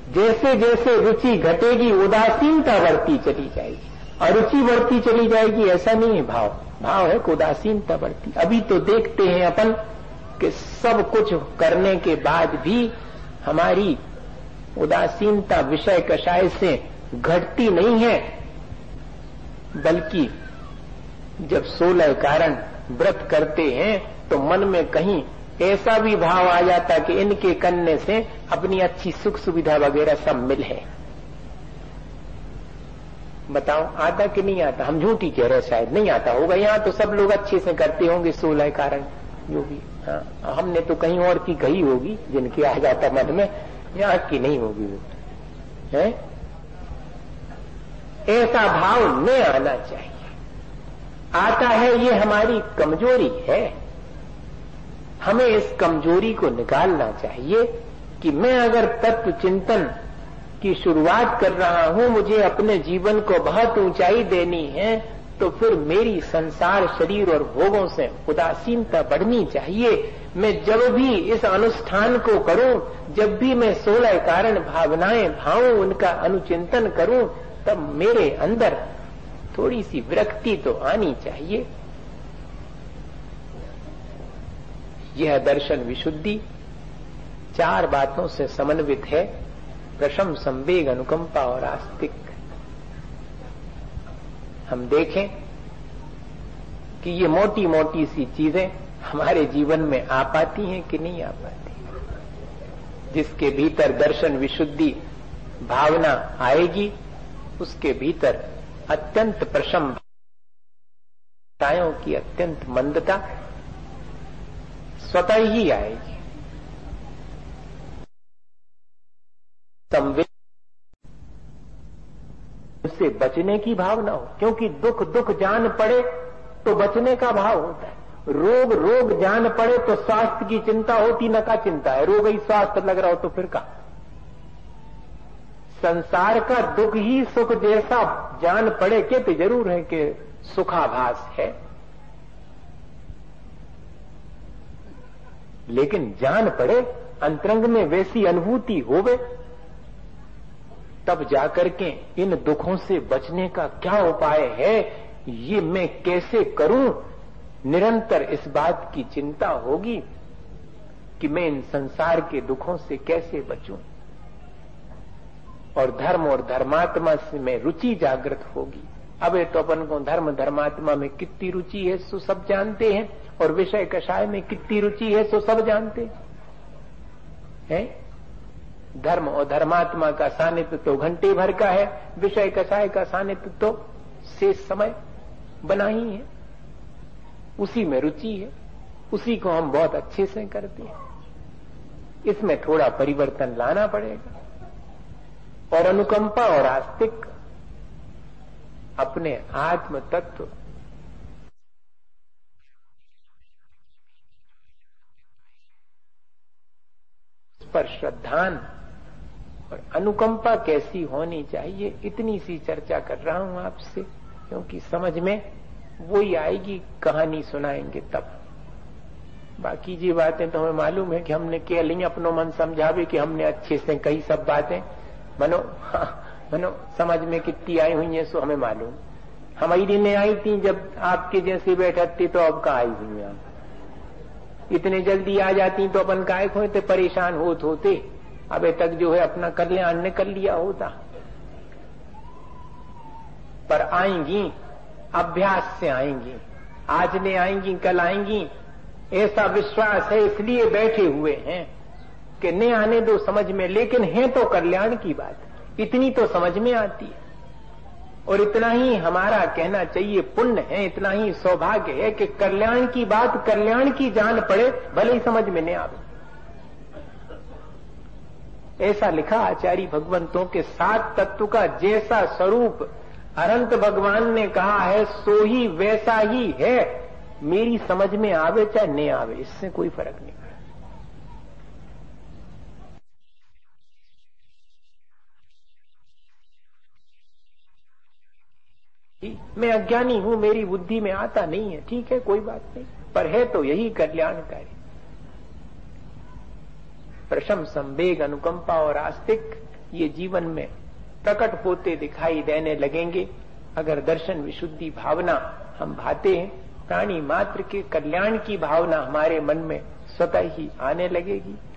जैसे जैसे रुचि घटेगी उदासीनता बढ़ती चली जाएगी, अरुचि बढ़ती चली जाएगी। ऐसा नहीं है, भाव है कि उदासीनता बढ़ती। अभी तो देखते हैं अपन कि सब कुछ करने के बाद भी हमारी उदासीनता विषय कषाय से घटती नहीं है, बल्कि जब 16 कारण व्रत करते हैं तो मन में कहीं ऐसा भी भाव आ जाता कि इनके करने से अपनी अच्छी सुख सुविधा वगैरह सब मिल है। बताओ आता कि नहीं आता? हम झूठी कह रहे, शायद नहीं आता होगा। यहाँ तो सब लोग अच्छे से करते होंगे 16 कारण जो भी। हाँ, हमने तो कहीं और की कही होगी जिनके आ जाता मन में, यहाँ की नहीं होगी है? ऐसा भाव न आना चाहिए। आता है ये हमारी कमजोरी है, हमें इस कमजोरी को निकालना चाहिए कि मैं अगर तत्व चिंतन की शुरुआत कर रहा हूं, मुझे अपने जीवन को बहुत ऊंचाई देनी है, तो फिर मेरी संसार शरीर और भोगों से उदासीनता बढ़नी चाहिए। मैं जब भी इस अनुष्ठान को करूं, जब भी मैं 16 कारण भावनाएं भाऊं, उनका अनुचिंतन करूं, तब मेरे अंदर थोड़ी सी विरक्ति तो आनी चाहिए। यह दर्शन विशुद्धि 4 बातों से समन्वित है: प्रशम, संवेग, अनुकंपा और आस्तिक। हम देखें कि ये मोटी मोटी सी चीजें हमारे जीवन में आ पाती हैं कि नहीं आ पाती। जिसके भीतर दर्शन विशुद्धि भावना आएगी, उसके भीतर अत्यंत प्रशम की अत्यंत मंदता स्वतः ही आएगी। संवेग से बचने की भावना हो, क्योंकि दुख जान पड़े तो बचने का भाव होता है। रोग जान पड़े तो स्वास्थ्य की चिंता होती, न का चिंता है। रोग ही स्वास्थ्य लग रहा हो तो फिर का। संसार का दुख ही सुख जैसा जान पड़े के तो जरूर है कि सुखाभास है, लेकिन जान पड़े, अंतरंग में वैसी अनुभूति होवे, तब जाकर के इन दुखों से बचने का क्या उपाय है, ये मैं कैसे करूं। निरंतर इस बात की चिंता होगी कि मैं इन संसार के दुखों से कैसे बचूं, और धर्म और धर्मात्मा से में रुचि जागृत होगी। अब ये तो अपन को धर्म धर्मात्मा में कितनी रुचि है सो सब जानते हैं, और विषय कषाय में कितनी रुचि है सो सब जानते हैं। धर्म और धर्मात्मा का सानिध्य तो घंटे भर का है, विषय कषाय का सानिध्य तो शेष समय बना ही है। उसी में रुचि है, उसी को हम बहुत अच्छे से करते हैं। इसमें थोड़ा परिवर्तन लाना पड़ेगा, और अनुकंपा और आस्तिक अपने आत्म तत्व पर श्रद्धान और अनुकंपा कैसी होनी चाहिए, इतनी सी चर्चा कर रहा हूं आपसे, क्योंकि समझ में वही आएगी, कहानी सुनाएंगे तब। बाकी जी बातें तो हमें मालूम है कि हमने कह ली, अपनो मन समझावे कि हमने अच्छे से कही सब बातें, मनो समझ में कितनी आई हुई है सो हमें मालूम। हमारी ने आई थी जब आपके जैसे बैठे थे, तो अब कहाँ आई हुई आप? इतने जल्दी आ जाती तो अपन काय खोते, परेशान होते। अबे तक जो है अपना कल्याण ने कर लिया होता। पर आएंगी, अभ्यास से आएंगी, आज ने आएंगी, कल आएंगी, ऐसा विश्वास है, इसलिए बैठे हुए हैं कि न आने दो समझ में, लेकिन है तो कल्याण की बात, इतनी तो समझ में आती है। और इतना ही हमारा कहना चाहिए पुण्य है, इतना ही सौभाग्य है कि कल्याण की बात कल्याण की जान पड़े, भले ही समझ में न आवे। ऐसा लिखा आचार्य भगवंतों के 7 तत्व का जैसा स्वरूप अनंत भगवान ने कहा है, सो ही वैसा ही है। मेरी समझ में आवे चाहे न आवे, इससे कोई फर्क नहीं पड़ता। मैं अज्ञानी हूं, मेरी बुद्धि में आता नहीं है, ठीक है, कोई बात नहीं, पर है तो यही कल्याणकारी। प्रशम, संवेग, अनुकंपा और आस्तिक ये जीवन में प्रकट होते दिखाई देने लगेंगे। अगर दर्शन विशुद्धि भावना हम भाते हैं, प्राणी मात्र के कल्याण की भावना हमारे मन में स्वतः ही आने लगेगी